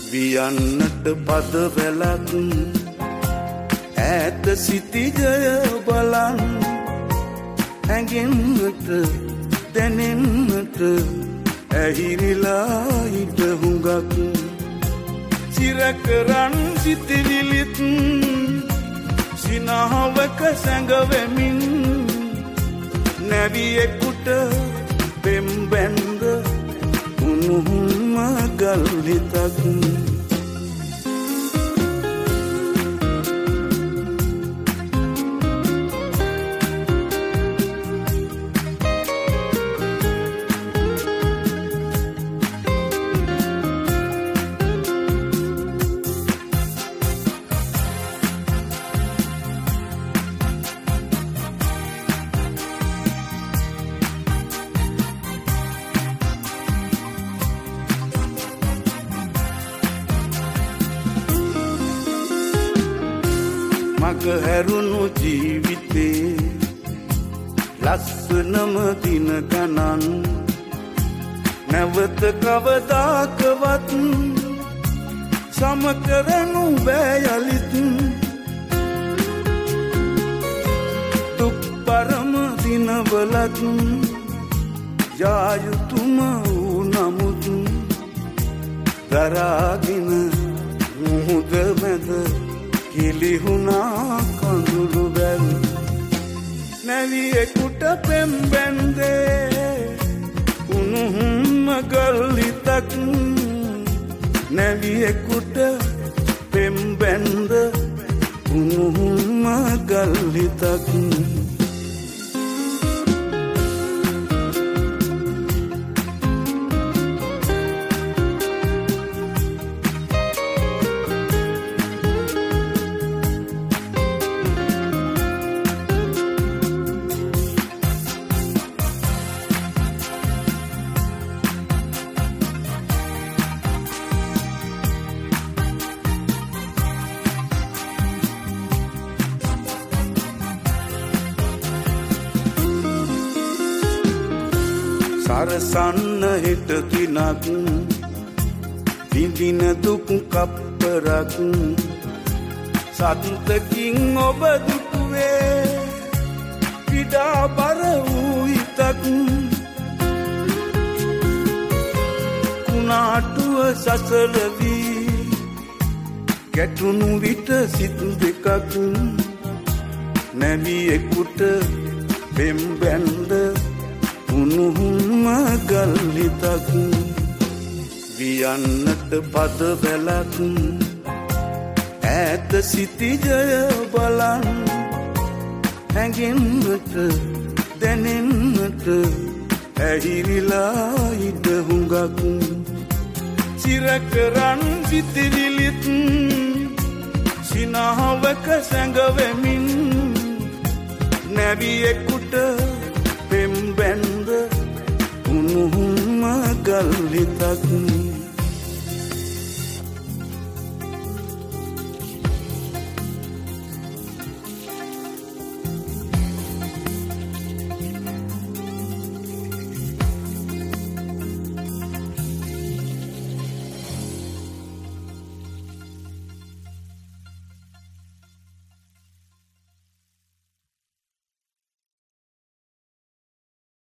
වියන්නට පද වැලක් ඈත සිටිජය බලන් හැඟෙන්නට දැනෙන්නට ඇහිරිලා ඉඳ හුඟක් සිරකරන් සිටිවිලිත් සිනහවක සැඟවෙමින් නැවියෙකුට පෙම්බැන්ද උණුහුම ගල්ලිතක් මග හැරුණු ජීවිතේ ලස්සනම දින ගණන් නැවත කවදාකවත් සමකරනු බෑයලිත් දුක් පරම දිනවලත් යායුතුම වූ නමුත් දරාගෙන මුහුද මැද කිලිහුණා කඳුළු බැල් නැවියෙකුට පෙම්බැන්දේ උණුහුම ගල්ලිතක් නැවියෙකුට පෙම්බැන්ද උණුහුම ගල්ලිතක් සරසන්න හෙට දිනක් විඳින දුක් කප්පරක් සතුටකින් ඔබ දුටුවේ පීඩා බර වූ හිතක් කුණාටුව සසල වී ගැටුණු විට සිත් දෙකක් නැවියෙකුට පෙම්බැන්ද උණුහුම ගල්ලිතක් වියන්නට පද වැලක් ඈත සිටිජය බලන් හැඟෙන්නට දැනෙන්නට ඇහිරිලා ඉඳ හුඟක් සිරකරන් සිටිවිලිත් සිනහවක සැඟවෙමින් නැවියෙකුට පෙම්බැන්ද උණුහුම ගල්ලිතක්